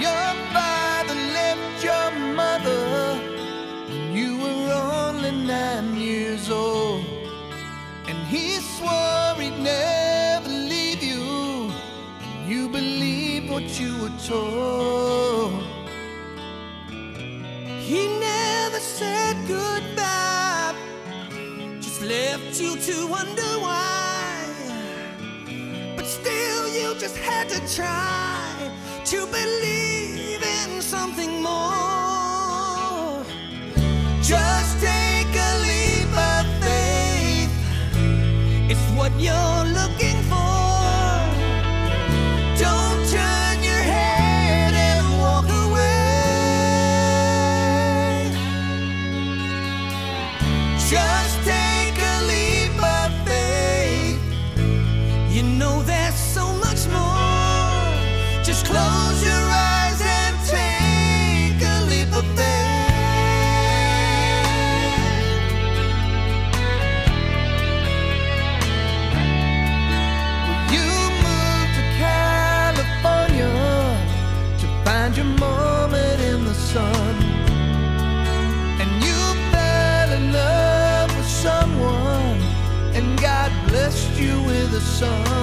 Your father left your mother when you were only 9 years old, and he swore he'd never leave you, and you believed what you were told. He never said goodbye, just left you to wonder why. But still you just had to try to believe in something more. Just take a leap of faith, it's what you're looking for. Don't turn your head and walk away. Just take a leap of faith. You know there's so much more. Just close your eyes and take a leap of faith. You moved to California to find your moment in the sun, and you fell in love with someone, and God blessed you with a son.